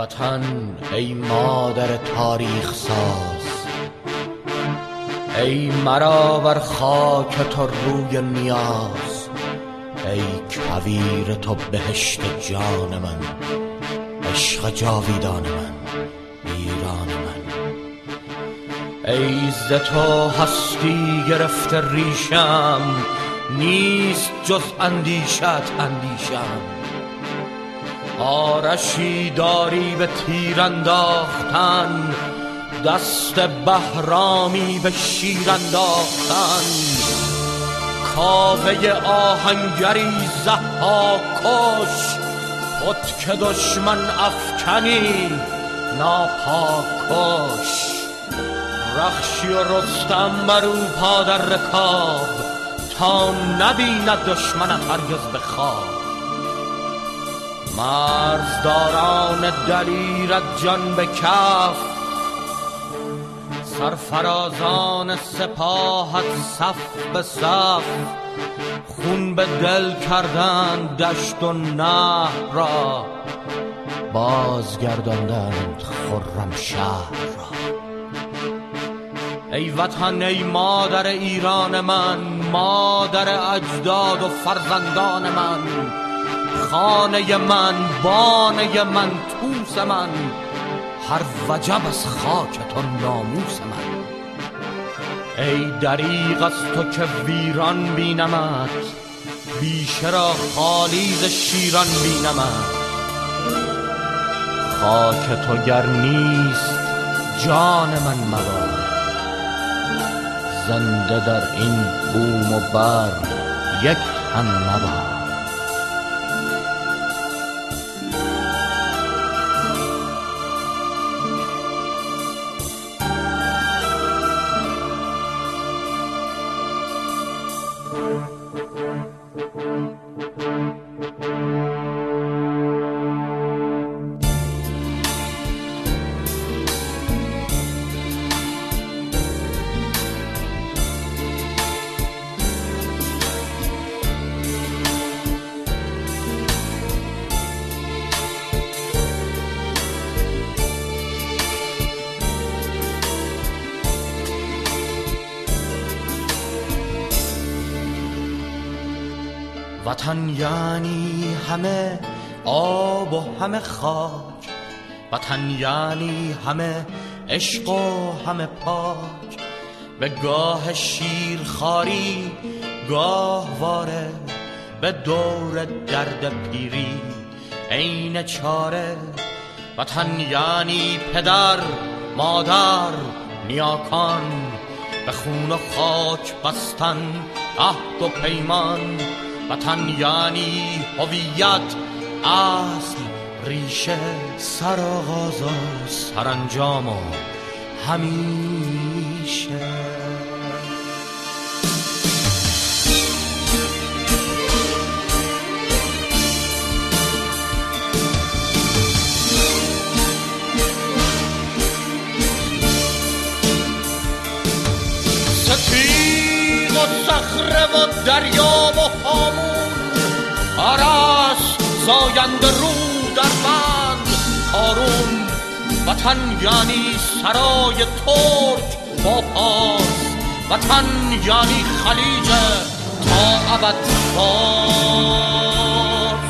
وطن ای مادر تاریخ ساز، ای مرا بر خاک تو روی نیاز، ای کویر تو بهشت جان من، عشق جاویدان من، ایران من. ای ز تو هستی گرفته ریشم، نیست جز اندیشت اندیشم. آرشی داری به تیر انداختن، دست بهرامی به شیر انداختن. کاوه آهنگری ضحاکش، خود که دشمن افکنی ناپاک کش. رخشی و رستم برو پا در رکاب، تا نبیند دشمنت هرگز به خواب. مرزداران دلیرت جان به کف، سرفرازان سپاهت صف به صف. خون به دل کردند دشت و نهر را، بازگرداندند خرم شهر را. ای وطن ای مادر ایران من، مادر اجداد و فرزندان من. خانه من، بانه من، توس من، هر وجب از خاک تو ناموس من. ای دریغ از تو که ویران بینمت، بیشه را خالی ز شیران بینمت. خاک تو گر نیست جان من مباد، زنده در این بوم و بر یک تن نباد. وطن یعنی همه آب و همه خاک، وطن یعنی همه عشق و همه پاک. به گاه شیرخواری گاهواره، به دور درد پیری عین چاره. وطن یعنی پدر مادر نیاکان، به خون و خاک بستن عهد و پیمان. وطن یعنی هویت، اصل، ریشه، سرآغاز و سرانجام و همیشه. ستیغ و صخره و دریا و هامون، آرس زاینده رو در بند کارون. وطن یعنی سرای ترک با پاس، وطن یعنی خلیج تا ابد باز.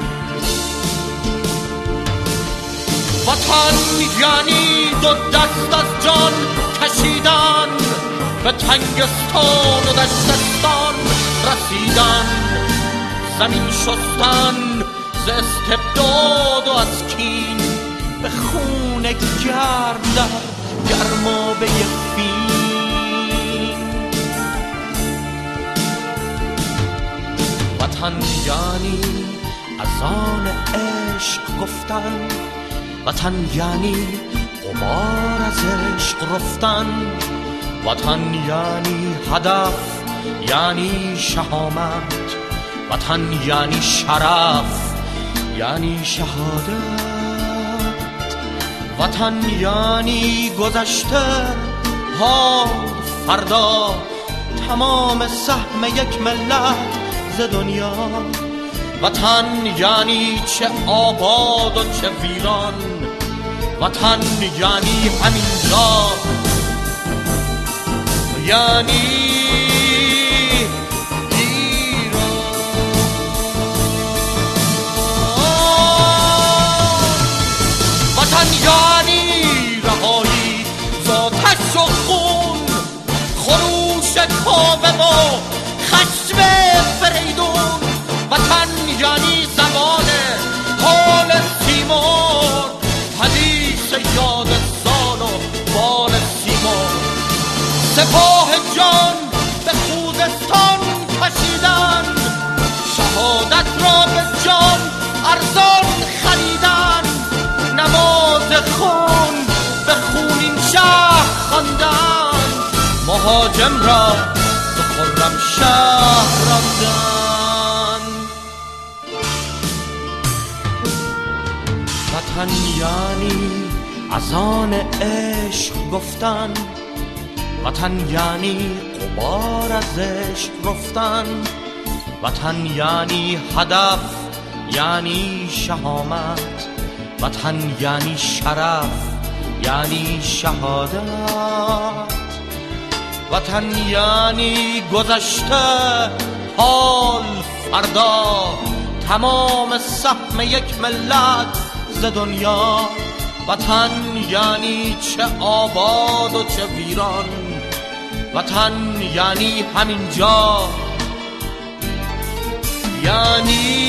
وطن یعنی دو دست از جان کشیدن، به تنگستان و دشتستان رسیدن. زمین شستن ز استبداد و از کین، به خون گرم در گرمابه فین. وطن یعنی اذان عشق گفتن، وطن یعنی غبار از عشق رفتن. وطن یعنی هدف، یعنی شهامت. وطن یعنی شرف، یعنی شهادت. وطن یعنی گذشته، حال، فردا، تمام سهم یک ملت ز دنیا. وطن یعنی چه آباد و چه ویران، وطن یعنی همینجا، یعنی یعنی رهایی ذاتش و خون، خروش کاوه و خشم فریدون. وطن یعنی زمان حال تیمور، حدیث یاد سال و بال سیمور. سپاه جان به خوزستان کشیدن، شهادت را به جان ارزان خریدن. نماز خون به خونین شهر خواندن، مهاجم را به خرم شهر راندن. وطن یعنی اذان عشق گفتن، وطن یعنی غبار از عشق رفتن. وطن یعنی هدف، یعنی شهامت. وطن یعنی شرف، یعنی شهادت. وطن یعنی گذشته، حال، فردا، تمام سهم یک ملت ز دنیا. وطن یعنی چه آباد و چه ویران، وطن یعنی همینجا، یعنی